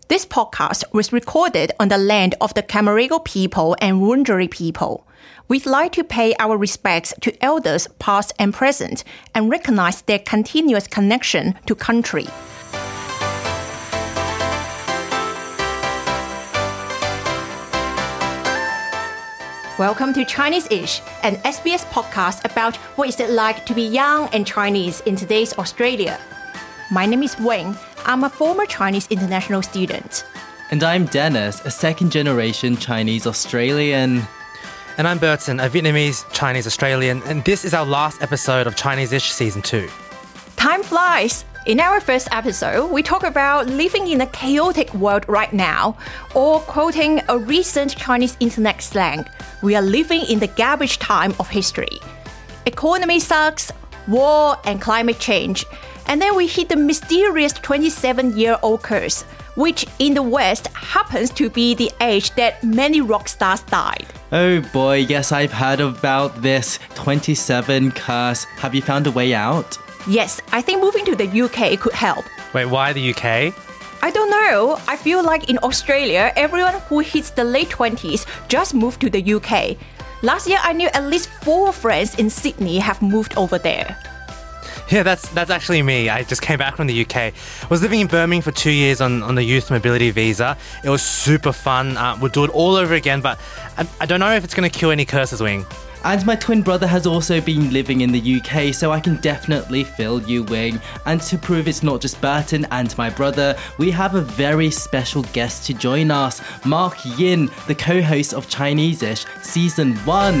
This podcast was recorded on the land of the Camaragal people and Wurundjeri people. We'd like to pay our respects to elders past and present and recognize their continuous connection to country. Welcome to Chinese-ish, an SBS podcast about what is it like to be young and Chinese in today's Australia. My name is Wayne. I'm a former Chinese international student. And I'm Dennis, a second-generation Chinese Australian. And I'm Burton, a Vietnamese Chinese Australian, and this is our last episode of Chinese-ish Season 2. Time flies! In our first episode, we talk about living in a chaotic world right now, or quoting a recent Chinese internet slang, we are living in the garbage time of history. Economy sucks, war and climate change, and then we hit the mysterious 27-year-old curse, which in the West happens to be the age that many rock stars died. Oh boy, yes, I've heard about this 27 curse. Have you found a way out? Yes, I think moving to the UK could help. Wait, why the UK? I don't know. I feel like in Australia, everyone who hits the late 20s just moved to the UK. Last year, I knew at least 4 friends in Sydney have moved over there. Yeah, that's actually me. I just came back from the UK. I was living in Birmingham for 2 years on the youth mobility visa. It was super fun. We'll do it all over again, but I don't know if it's going to kill any curses, Wing. And my twin brother has also been living in the UK, so I can definitely feel you, Wing. And to prove it's not just Burton and my brother, we have a very special guest to join us, Mark Yin, the co-host of Chinese-ish Season 1.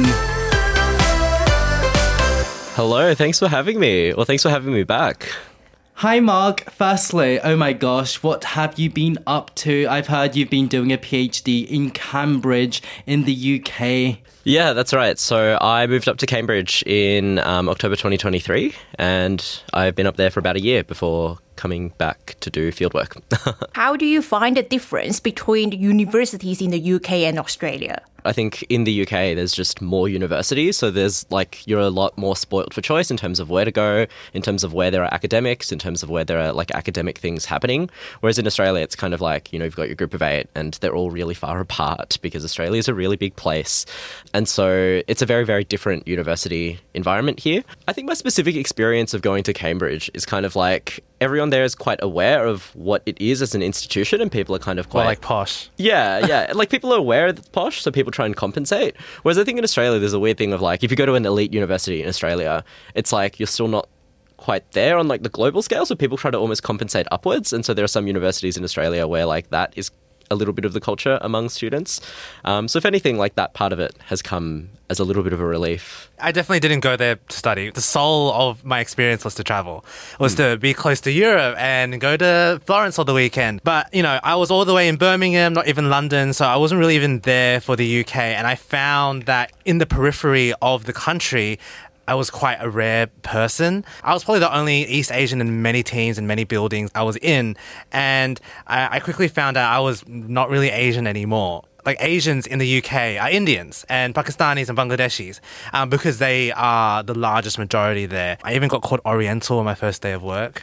Hello, thanks for having me. Well, thanks for having me back. Hi Mark, firstly, oh my gosh, what have you been up to? I've heard you've been doing a PhD in Cambridge in the UK. Yeah, that's right. So I moved up to Cambridge in October 2023, and I've been up there for about a year before coming back to do fieldwork. How do you find the difference between universities in the UK and Australia? I think in the UK, there's just more universities. So you're a lot more spoiled for choice in terms of where to go, in terms of where there are academics, in terms of where there are academic things happening. Whereas in Australia, it's kind of you've got your group of 8 and they're all really far apart because Australia is a really big place. And so it's a very, very different university environment here. I think my specific experience of going to Cambridge is kind of everyone there is quite aware of what it is as an institution, and people are kind of quite... posh. Yeah. People are aware that it's posh, so people try and compensate. Whereas I think in Australia, there's a weird thing of if you go to an elite university in Australia, it's you're still not quite there on the global scale, so people try to almost compensate upwards. And so there are some universities in Australia where that is a little bit of the culture among students. So if anything, that part of it has come as a little bit of a relief. I definitely didn't go there to study. The soul of my experience was to travel. It was to be close to Europe and go to Florence on the weekend. But, I was all the way in Birmingham, not even London, so I wasn't really even there for the UK. And I found that in the periphery of the country, I was quite a rare person. I was probably the only East Asian in many teams and many buildings I was in. And I quickly found out I was not really Asian anymore. Asians in the UK are Indians and Pakistanis and Bangladeshis because they are the largest majority there. I even got called Oriental on my first day of work.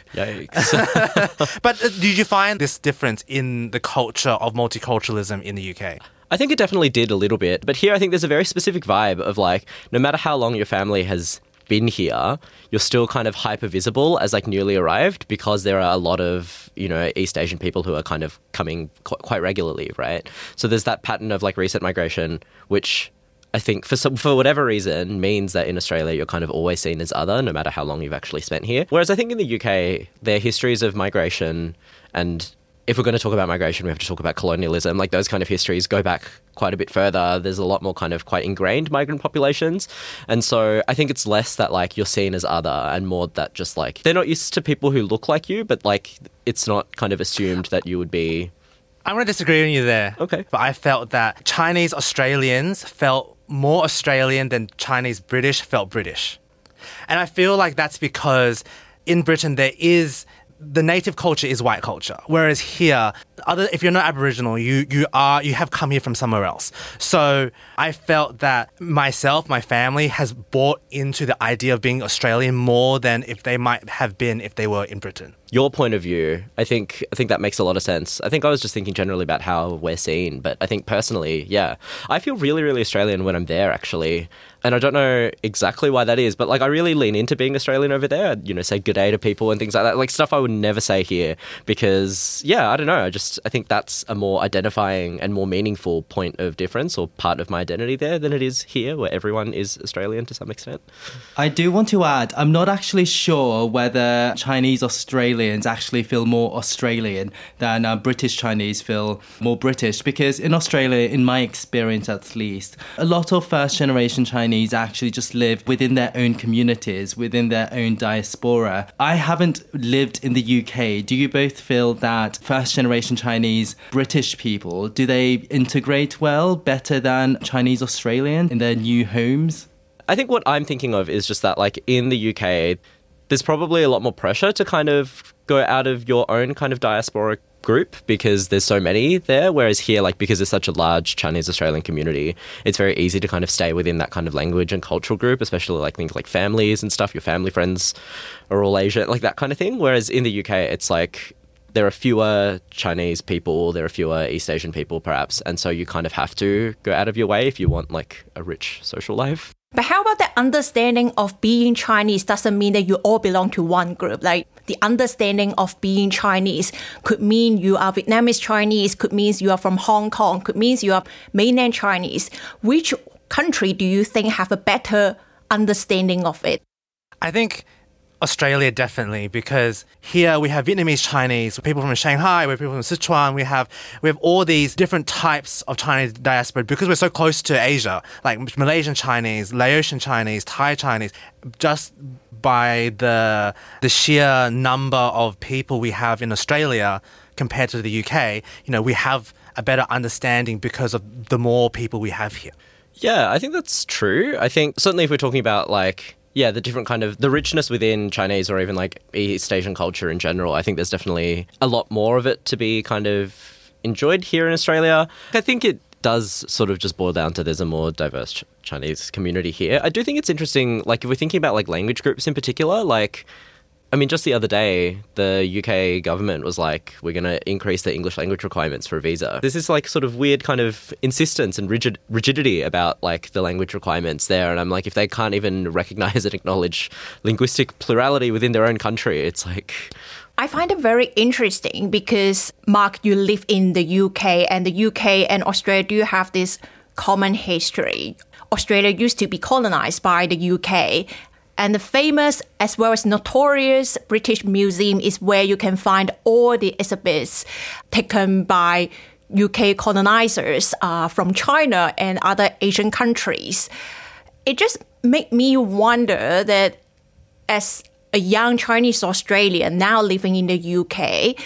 Yikes. But did you find this difference in the culture of multiculturalism in the UK? I think it definitely did a little bit. But here I think there's a very specific vibe of no matter how long your family has been here, you're still kind of hyper visible as newly arrived because there are a lot of, East Asian people who are kind of coming quite regularly, right? So there's that pattern of recent migration, which I think for whatever reason means that in Australia you're kind of always seen as other, no matter how long you've actually spent here. Whereas I think in the UK, their histories of migration, and if we're going to talk about migration, we have to talk about colonialism. Those kind of histories go back quite a bit further. There's a lot more kind of quite ingrained migrant populations. And so I think it's less that you're seen as other and more that just they're not used to people who look like you, but it's not kind of assumed that you would be... I'm going to disagree with you there. Okay. But I felt that Chinese Australians felt more Australian than Chinese British felt British. And I feel that's because in Britain the native culture is white culture. Whereas here, if you're not Aboriginal, you have come here from somewhere else. So I felt that myself, my family has bought into the idea of being Australian more than if they might have been if they were in Britain. Your point of view, I think that makes a lot of sense. I think I was just thinking generally about how we're seen, but I think personally, yeah, I feel really, really Australian when I'm there, actually. And I don't know exactly why that is, but like I really lean into being Australian over there. You know, say good day to people and things like that, like stuff I would never say here because, yeah, I don't know. I think that's a more identifying and more meaningful point of difference or part of my identity there than it is here, where everyone is Australian to some extent. I do want to add, I'm not actually sure whether Chinese Australians actually feel more Australian than British Chinese feel more British, because in Australia, in my experience at least, a lot of first generation Chinese actually just live within their own communities, within their own diaspora. I haven't lived in the UK. Do you both feel that first generation Chinese British people, do they integrate well, better than Chinese Australian in their new homes? I think what I'm thinking of is just that, like, in the UK, there's probably a lot more pressure to kind of go out of your own kind of diaspora group because there's so many there, whereas here, like, because there's such a large Chinese Australian community, it's very easy to kind of stay within that kind of language and cultural group, especially like things like families and stuff. Your family friends are all Asian, like that kind of thing. Whereas in the UK, it's like there are fewer Chinese people, there are fewer East Asian people perhaps, and so you kind of have to go out of your way if you want like a rich social life. But how about the understanding of being Chinese doesn't mean that you all belong to one group? Like the understanding of being Chinese could mean you are Vietnamese Chinese, could mean you are from Hong Kong, could mean you are mainland Chinese. Which country do you think have a better understanding of it? I think Australia, definitely, because here we have Vietnamese Chinese, people from Shanghai, we have people from Sichuan, we have all these different types of Chinese diaspora because we're so close to Asia, like Malaysian Chinese, Laotian Chinese, Thai Chinese. Just by the sheer number of people we have in Australia compared to the UK, you know, we have a better understanding because of the more people we have here. Yeah, I think that's true. I think certainly if we're talking about like, yeah, the different kind of the richness within Chinese or even like East Asian culture in general, I think there's definitely a lot more of it to be kind of enjoyed here in Australia. I think it does sort of just boil down to there's a more diverse Chinese community here. I do think it's interesting, like if we're thinking about like language groups in particular, like I mean, just the other day, the UK government was like, we're going to increase the English language requirements for a visa. There's this like sort of weird kind of insistence and rigidity about like the language requirements there. And I'm like, if they can't even recognize and acknowledge linguistic plurality within their own country, it's like... I find it very interesting because, Mark, you live in the UK and the UK and Australia do have this common history. Australia used to be colonized by the UK. And the famous as well as notorious British Museum is where you can find all the exhibits taken by UK colonizers from China and other Asian countries. It just made me wonder that as a young Chinese Australian now living in the UK,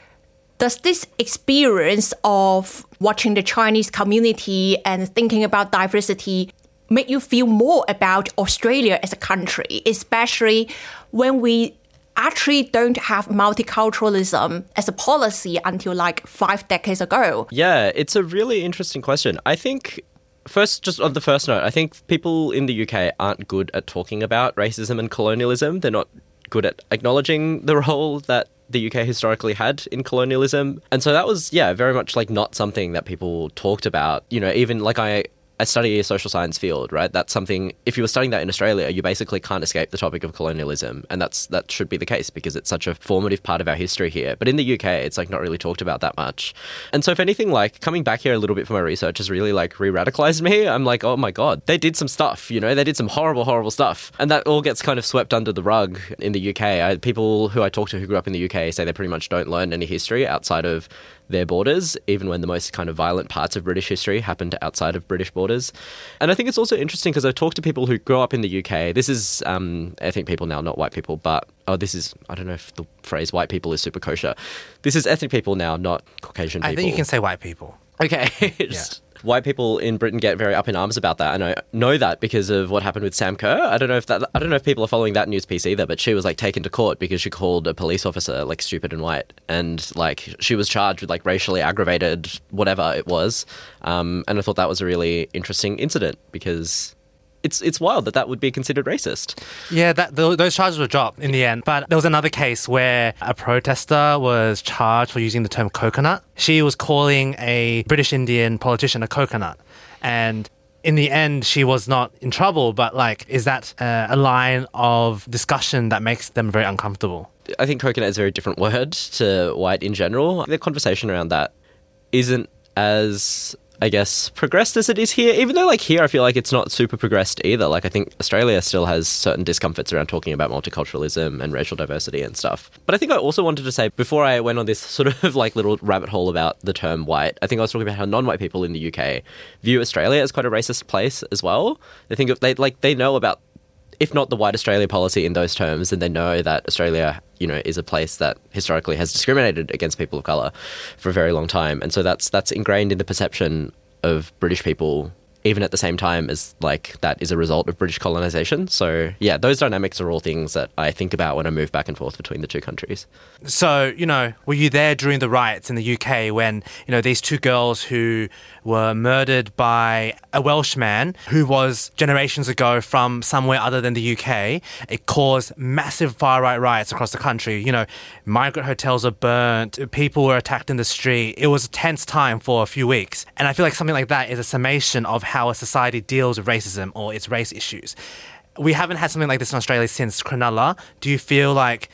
does this experience of watching the Chinese community and thinking about diversity make you feel more about Australia as a country, especially when we actually don't have multiculturalism as a policy until like 5 decades ago? Yeah, it's a really interesting question. I think, first, just on the first note, I think people in the UK aren't good at talking about racism and colonialism. They're not good at acknowledging the role that the UK historically had in colonialism. And so that was, yeah, very much like not something that people talked about. You know, even like I study a social science field, right? That's something, if you were studying that in Australia, you basically can't escape the topic of colonialism. And that should be the case because it's such a formative part of our history here. But in the UK, it's like not really talked about that much. And so if anything, like coming back here a little bit for my research has really like re-radicalized me. I'm like, oh my God, they did some stuff, you know, they did some horrible, horrible stuff. And that all gets kind of swept under the rug in the UK. People who I talk to who grew up in the UK say they pretty much don't learn any history outside of their borders, even when the most kind of violent parts of British history happened outside of British borders. And I think it's also interesting because I've talked to people who grow up in the UK. This is ethnic people now, not white people, but this is, I don't know if the phrase white people is super kosher. This is ethnic people now, not Caucasian people. I think you can say white people. Okay. white people in Britain get very up in arms about that, and I know that because of what happened with Sam Kerr. I don't know if people are following that news piece either, but she was like taken to court because she called a police officer like stupid and white, and like she was charged with like racially aggravated whatever it was. And I thought that was a really interesting incident because it's wild that would be considered racist. Yeah, those charges were dropped in the end. But there was another case where a protester was charged for using the term coconut. She was calling a British Indian politician a coconut. And in the end, she was not in trouble. But like, is that a line of discussion that makes them very uncomfortable? I think coconut is a very different word to white in general. The conversation around that isn't as, I guess, progressed as it is here, even though like here I feel like it's not super progressed either. Like I think Australia still has certain discomforts around talking about multiculturalism and racial diversity and stuff. But I think I also wanted to say, before I went on this sort of like little rabbit hole about the term white, I think I was talking about how non-white people in the UK view Australia as quite a racist place as well. They know about, if not the White Australia policy in those terms, then they know that Australia, you know, is a place that historically has discriminated against people of colour for a very long time. And so that's ingrained in the perception of British people, even at the same time as like that is a result of British colonisation. So yeah, those dynamics are all things that I think about when I move back and forth between the two countries. So, you know, were you there during the riots in the UK when, you know, these two girls who were murdered by a Welshman who was generations ago from somewhere other than the UK? It caused massive far-right riots across the country. You know, migrant hotels were burnt, people were attacked in the street. It was a tense time for a few weeks. And I feel like something like that is a summation of how a society deals with racism or its race issues. We haven't had something like this in Australia since Cronulla. Do you feel like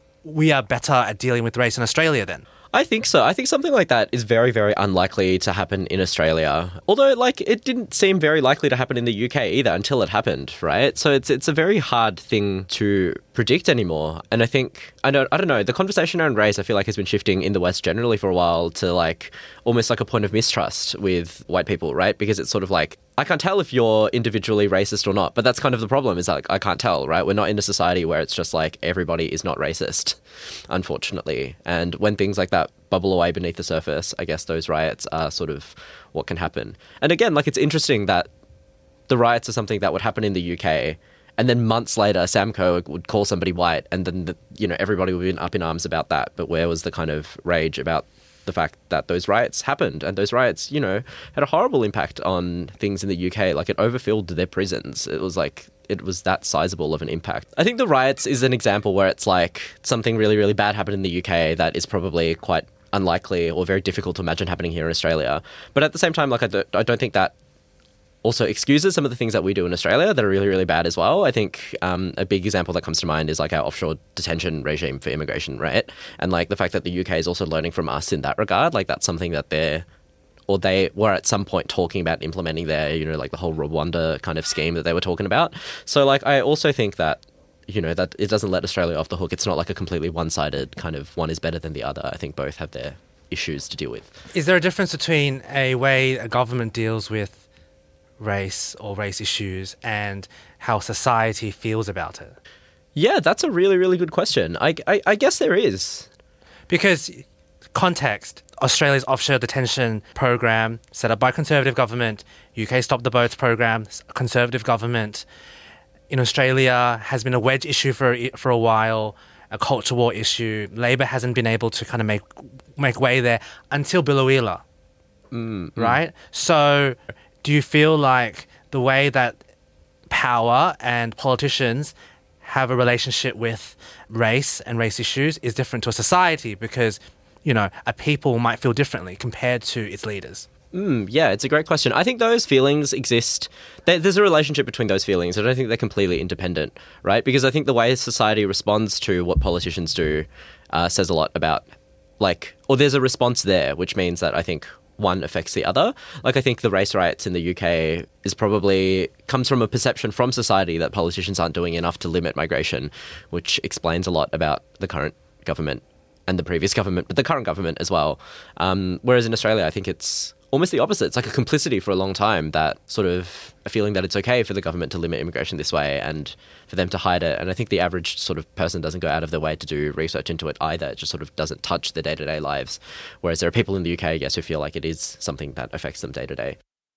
we are better at dealing with race in Australia then? I think so. I think something like that is very, very unlikely to happen in Australia. Although, like, it didn't seem very likely to happen in the UK either until it happened, right? So it's a very hard thing to predict anymore. And I think, I don't know, the conversation around race I feel like has been shifting in the West generally for a while to like almost like a point of mistrust with white people, right? Because it's sort of like, I can't tell if you're individually racist or not, but that's kind of the problem is like, I can't tell, right? We're not in a society where it's just like everybody is not racist, unfortunately. And when things like that bubble away beneath the surface, I guess those riots are sort of what can happen. And again, like it's interesting that the riots are something that would happen in the UK, and then months later, Sam Kerr would call somebody white, and then, everybody would be up in arms about that. But where was the kind of rage about the fact that those riots happened? And those riots, had a horrible impact on things in the UK. Like, it overfilled their prisons. It was that sizable of an impact. I think the riots is an example where it's like something really, really bad happened in the UK that is probably quite unlikely or very difficult to imagine happening here in Australia. But at the same time, like, I don't think that also excuses some of the things that we do in Australia that are really, really bad as well. I think a big example that comes to mind is like our offshore detention regime for immigration, right? And like the fact that the UK is also learning from us in that regard, like that's something that they were at some point talking about implementing there, like the whole Rwanda kind of scheme that they were talking about. So like I also think that, that it doesn't let Australia off the hook. It's not like a completely one-sided kind of one is better than the other. I think both have their issues to deal with. Is there a difference between a way a government deals with race or race issues and how society feels about it? Yeah, that's a really, really good question. I guess there is. Because context, Australia's offshore detention program set up by Conservative government, UK Stop the Boats program, Conservative government. In Australia has been a wedge issue for a while, a culture war issue. Labor hasn't been able to kind of make way there until Biloela, right? So do you feel like the way that power and politicians have a relationship with race and race issues is different to a society because, a people might feel differently compared to its leaders? Yeah, it's a great question. I think those feelings exist. There's a relationship between those feelings. I don't think they're completely independent, right? Because I think the way society responds to what politicians do says a lot about, or there's a response there, which means that I think one affects the other. Like, I think the race riots in the UK comes from a perception from society that politicians aren't doing enough to limit migration, which explains a lot about the current government and the previous government, but the current government as well. Whereas in Australia, I think it's almost the opposite. It's like a complicity for a long time, that sort of a feeling that it's okay for the government to limit immigration this way and for them to hide it. And I think the average sort of person doesn't go out of their way to do research into it either. It just sort of doesn't touch their day-to-day lives. Whereas there are people in the UK, I guess, who feel like it is something that affects them day to day.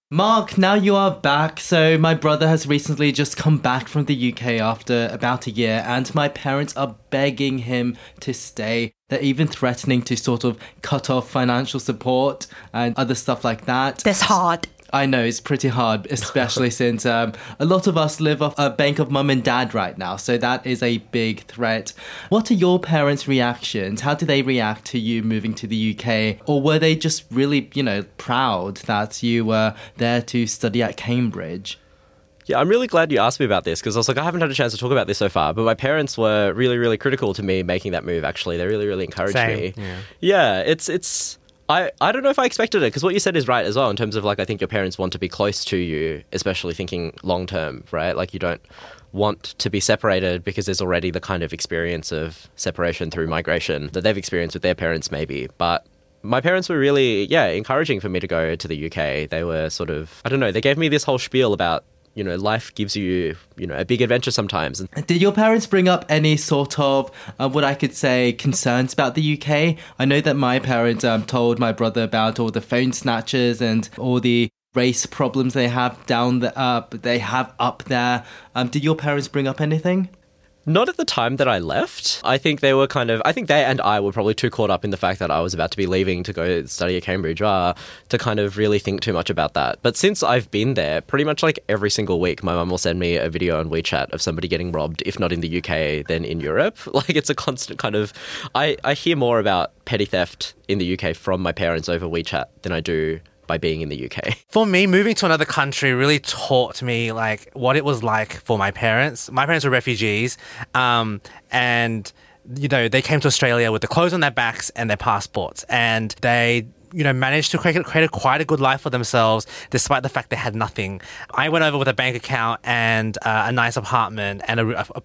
Mark, now you are back. So my brother has recently just come back from the UK after about a year, and my parents are begging him to stay. They're even threatening to sort of cut off financial support and other stuff like that. That's hard. I know, it's pretty hard, especially since a lot of us live off a bank of mum and dad right now, so that is a big threat. What are your parents' reactions? How do they react to you moving to the UK? Or were they just really, proud that you were there to study at Cambridge? Yeah, I'm really glad you asked me about this because I was like, I haven't had a chance to talk about this so far, but my parents were really, really critical to me making that move, actually. They really, really encouraged me. Yeah, it's... I don't know if I expected it, because what you said is right as well, in terms of, like, I think your parents want to be close to you, especially thinking long term, right? Like, you don't want to be separated because there's already the kind of experience of separation through migration that they've experienced with their parents, maybe. But my parents were really, encouraging for me to go to the UK. They were sort of, I don't know, they gave me this whole spiel about, life gives you, a big adventure sometimes. Did your parents bring up any sort of, what I could say, concerns about the UK? I know that my parents told my brother about all the phone snatchers and all the race problems they have up there. Did your parents bring up anything? Not at the time that I left. I think they and I were probably too caught up in the fact that I was about to be leaving to go study at Cambridge to kind of really think too much about that. But since I've been there, pretty much like every single week, my mum will send me a video on WeChat of somebody getting robbed, if not in the UK, then in Europe. Like, it's a constant kind of... I hear more about petty theft in the UK from my parents over WeChat than I do by being in the UK. For me, moving to another country really taught me like what it was like for my parents. My parents were refugees, and they came to Australia with the clothes on their backs and their passports, and they managed to create quite a good life for themselves despite the fact they had nothing. I went over with a bank account and a nice apartment and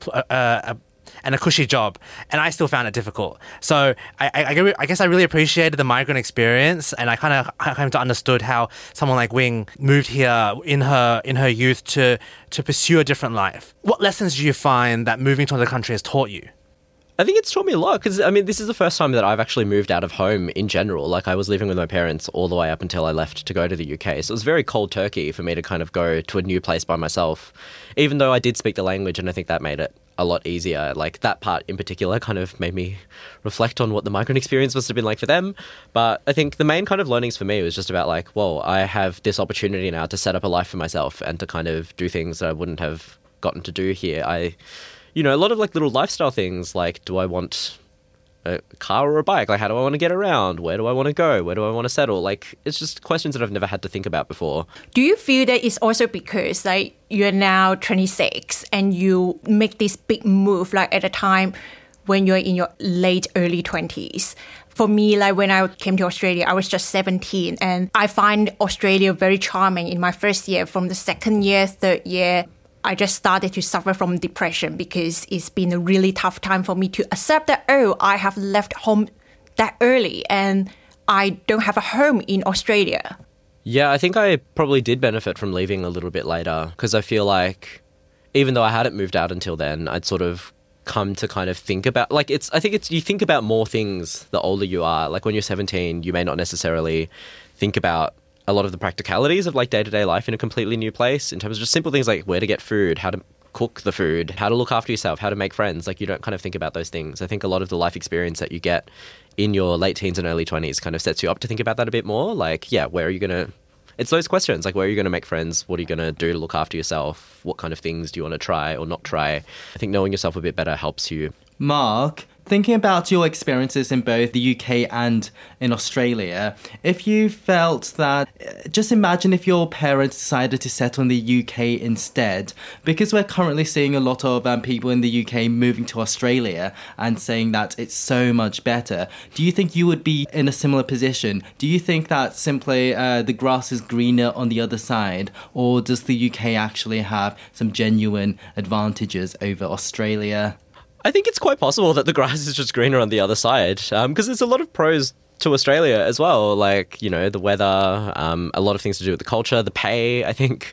a cushy job, and I still found it difficult. So I guess I really appreciated the migrant experience, and I came to understood how someone like Wing moved here in her youth to pursue a different life. What lessons do you find that moving to another country has taught you? I think it's taught me a lot because, this is the first time that I've actually moved out of home in general. Like, I was living with my parents all the way up until I left to go to the UK. So it was very cold turkey for me to kind of go to a new place by myself, even though I did speak the language, and I think that made it a lot easier. Like, that part in particular kind of made me reflect on what the migrant experience must have been like for them. But I think the main kind of learnings for me was just about like, whoa, I have this opportunity now to set up a life for myself and to kind of do things that I wouldn't have gotten to do here. A lot of like little lifestyle things, like, do I want a car or a bike? Like, how do I want to get around? Where do I want to go? Where do I want to settle? Like, it's just questions that I've never had to think about before. Do you feel that it's also because like you're now 26 and you make this big move like at a time when you're in your late early 20s? For me, like when I came to Australia, I was just 17, and I find Australia very charming in my first year. From the second year, third year, I just started to suffer from depression because it's been a really tough time for me to accept that, I have left home that early and I don't have a home in Australia. Yeah, I think I probably did benefit from leaving a little bit later because I feel like even though I hadn't moved out until then, I'd sort of come to kind of think about, like, you think about more things the older you are. Like when you're 17, you may not necessarily think about a lot of the practicalities of like day-to-day life in a completely new place in terms of just simple things like where to get food, how to cook the food, how to look after yourself, how to make friends. Like, you don't kind of think about those things. I think a lot of the life experience that you get in your late teens and early 20s kind of sets you up to think about that a bit more. Like, where are you going to... It's those questions, like, where are you going to make friends? What are you going to do to look after yourself? What kind of things do you want to try or not try? I think knowing yourself a bit better helps you. Mark, thinking about your experiences in both the UK and in Australia, if you felt that, just imagine if your parents decided to settle in the UK instead, because we're currently seeing a lot of people in the UK moving to Australia and saying that it's so much better. Do you think you would be in a similar position? Do you think that simply the grass is greener on the other side, or does the UK actually have some genuine advantages over Australia? I think it's quite possible that the grass is just greener on the other side because there's a lot of pros to Australia as well. Like, you know, the weather, a lot of things to do with the culture, the pay, I think.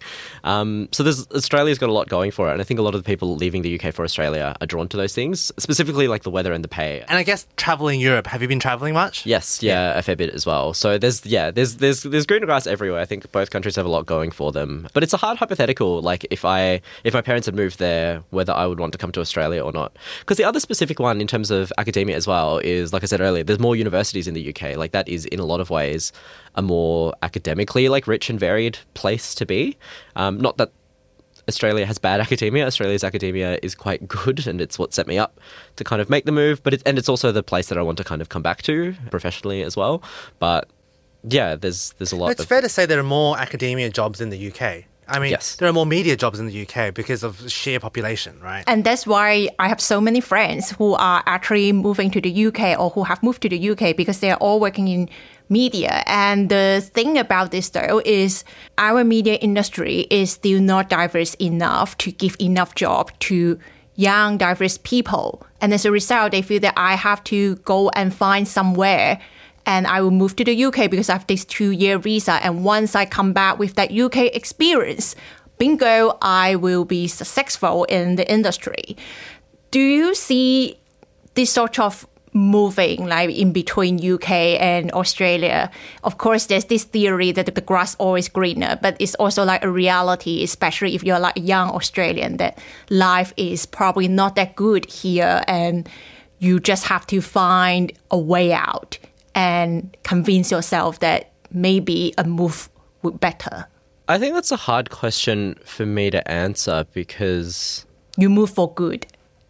So Australia's got a lot going for it. And I think a lot of the people leaving the UK for Australia are drawn to those things, specifically like the weather and the pay. And I guess traveling Europe, have you been traveling much? Yes, yeah, a fair bit as well. So there's greener grass everywhere. I think both countries have a lot going for them. But it's a hard hypothetical, like if my parents had moved there, whether I would want to come to Australia or not. Because the other specific one in terms of academia as well is, like I said earlier, there's more universities in the UK. Like that is in a lot of ways a more academically like rich and varied place to be. Not that Australia has bad academia. Australia's academia is quite good, and it's what set me up to kind of make the move. But it's also the place that I want to kind of come back to professionally as well. But yeah, there's a lot. It's fair to say there are more academia jobs in the UK. I mean, Yes. there are more media jobs in the UK because of sheer population, right? And that's why I have so many friends who are actually moving to the UK or who have moved to the UK because they're all working in media. And the thing about this, though, is our media industry is still not diverse enough to give enough job to young, diverse people. And as a result, they feel that I have to go and find somewhere and I will move to the UK because I have this 2-year visa. And once I come back with that UK experience, bingo, I will be successful in the industry. Do you see this sort of moving like in between UK and Australia? Of course, there's this theory that the grass always greener, but it's also like a reality, especially if you're like a young Australian, that life is probably not that good here and you just have to find a way out and convince yourself that maybe a move would be better. I think that's a hard question for me to answer because You move for good.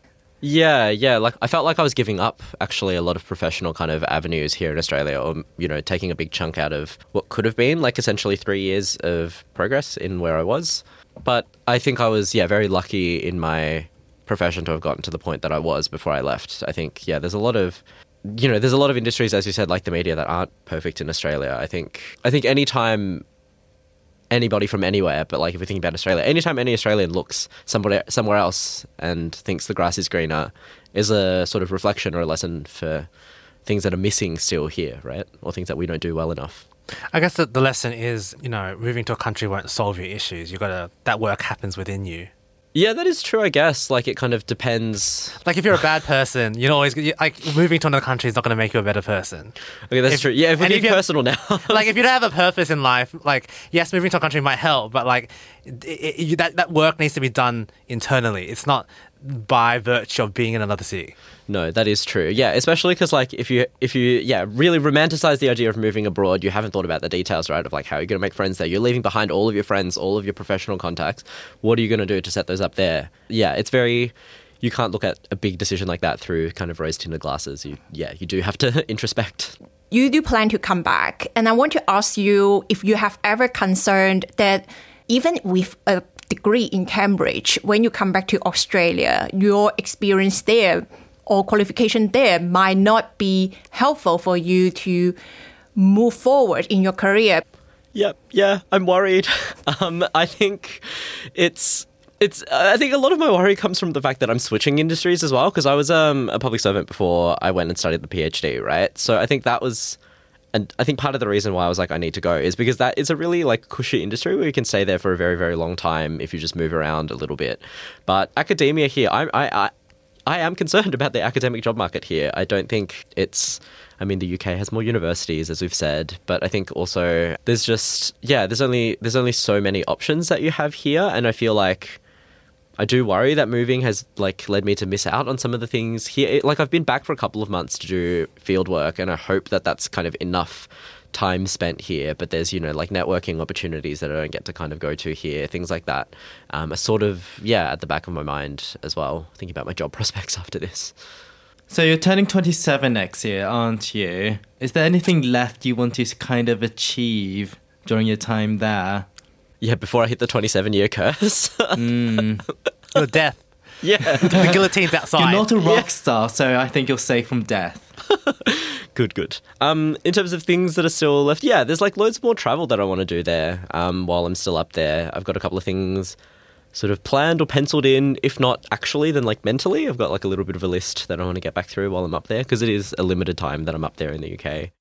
Yeah, like I felt like I was giving up actually a lot of professional kind of avenues here in Australia, or, you know, taking a big chunk out of what could have been like essentially 3 years of progress in where I was. But I think I was, very lucky in my profession to have gotten to the point that I was before I left. I think, there's a lot of industries, as you said, like the media, that aren't perfect in Australia. I think anytime anybody from anywhere, but like if we're thinking about Australia, anytime any Australian looks somewhere else and thinks the grass is greener is a sort of reflection or a lesson for things that are missing still here, right? Or things that we don't do well enough. I guess the lesson is, moving to a country won't solve your issues. That work happens within you. Yeah, that is true, I guess. Like, it kind of depends. Like, if you're a bad person, moving to another country is not going to make you a better person. Okay, that's true. Yeah, if we're getting personal now. Like, if you don't have a purpose in life, like, yes, moving to a country might help, but, like, that work needs to be done internally. It's not by virtue of being in another city. No, that is true. Yeah, especially because, like, if you really romanticize the idea of moving abroad, you haven't thought about the details, right? Of like how you're going to make friends there. You're leaving behind all of your friends, all of your professional contacts. What are you going to do to set those up there? Yeah, you can't look at a big decision like that through kind of rose-tinted glasses. You do have to introspect. You do plan to come back, and I want to ask you if you have ever concerned that even with a degree in Cambridge, when you come back to Australia, your experience there or qualification there might not be helpful for you to move forward in your career. Yeah, I'm worried. I think I think a lot of my worry comes from the fact that I'm switching industries as well, because I was a public servant before I went and studied the PhD, right? So I think that was, and I think part of the reason why I was like, I need to go is because that is a really like cushy industry where you can stay there for a very, very long time if you just move around a little bit. But academia here, I am concerned about the academic job market here. I don't think the UK has more universities, as we've said, but I think also there's only so many options that you have here, and I feel like I do worry that moving has like led me to miss out on some of the things here. Like, I've been back for a couple of months to do field work, and I hope that that's kind of enough time spent here, but there's, like networking opportunities that I don't get to kind of go to here, things like that. Are sort of, at the back of my mind as well, thinking about my job prospects after this. So you're turning 27 next year, aren't you? Is there anything left you want to kind of achieve during your time there? Yeah, before I hit the 27-year curse. Your death. Yeah. The guillotine's outside. You're not a rock star, so I think you're safe from death. Good. In terms of things that are still left, there's like loads more travel that I want to do there while I'm still up there. I've got a couple of things sort of planned or penciled in, if not actually, then like mentally. I've got like a little bit of a list that I want to get back through while I'm up there, because it is a limited time that I'm up there in the UK.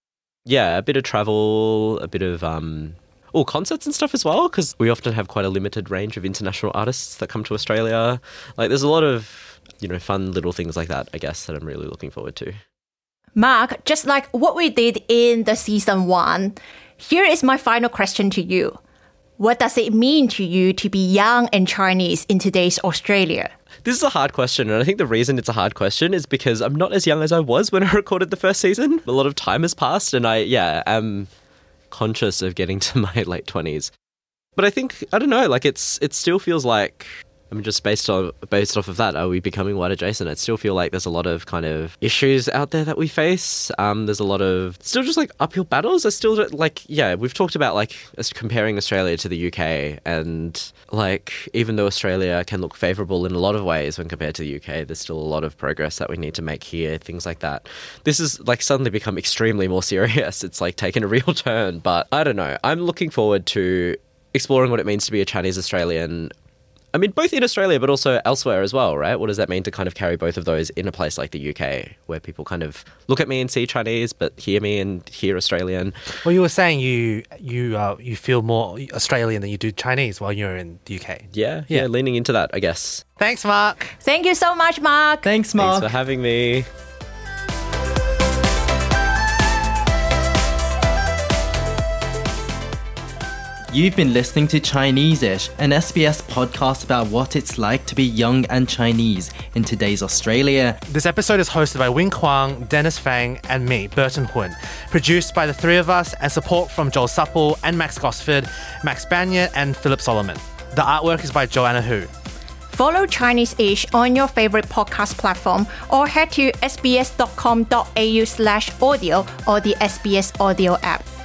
Yeah, a bit of travel, a bit of concerts and stuff as well, because we often have quite a limited range of international artists that come to Australia. Like, there's a lot of, fun little things like that, I guess, that I'm really looking forward to. Mark, just like what we did in the season 1, here is my final question to you. What does it mean to you to be young and Chinese in today's Australia? This is a hard question, and I think the reason it's a hard question is because I'm not as young as I was when I recorded the first season. A lot of time has passed, and I am conscious of getting to my late 20s. But I think, I don't know, like it still feels like, just based off of that, are we becoming white adjacent? I still feel like there's a lot of kind of issues out there that we face. There's a lot of still just like uphill battles. I still we've talked about like comparing Australia to the UK, and like even though Australia can look favourable in a lot of ways when compared to the UK, there's still a lot of progress that we need to make here, things like that. This is like suddenly become extremely more serious. It's like taken a real turn, but I don't know. I'm looking forward to exploring what it means to be a Chinese Australian. I mean, both in Australia, but also elsewhere as well, right? What does that mean to kind of carry both of those in a place like the UK, where people kind of look at me and see Chinese, but hear me and hear Australian? Well, you were saying you feel more Australian than you do Chinese while you're in the UK. Yeah, leaning into that, I guess. Thanks, Mark. Thank you so much, Mark. Thanks, Mark. Thanks for having me. You've been listening to Chinese-ish, an SBS podcast about what it's like to be young and Chinese in today's Australia. This episode is hosted by Wing Kwang, Dennis Fang, and me, Burton Hun. Produced by the three of us, and support from Joel Supple and Max Gosford, Max Banyard, and Philip Solomon. The artwork is by Joanna Hu. Follow Chinese-ish on your favorite podcast platform, or head to sbs.com.au/audio or the SBS Audio app.